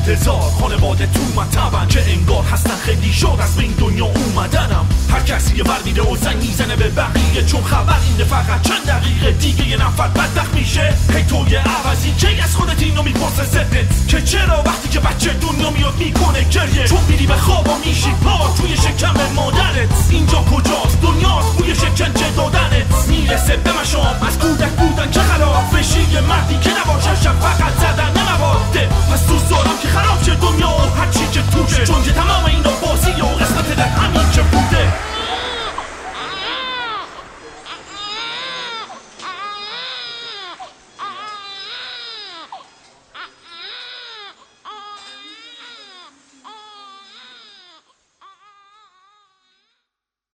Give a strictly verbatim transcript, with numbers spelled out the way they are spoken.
هزار خانواده تو مطبن که انگار هستن خیلی شد از این دنیا اومدنم. هر کسی یه ور میره و زنگ میزنه به بقیه، چون خبر اینه فقط چند دقیقه دیگه یه نفر بدبخت میشه. هی تو یه عوضی کی از خودت اینو میپرسه زدت که چرا وقتی که بچه دنیا میاد میکنه گریه، چون میری به خواب و میشی پا توی شکم مادرت. اینجا کجاست؟ دنیاست بوی شکنجه دادنت. میرسه به مشام از کودک بودن که خلاف بشی، یه مردی که نباشه شب فقط زدن نمواده. پس تو سارم که خراب شه دنیا و هرچی که توشه، چون یه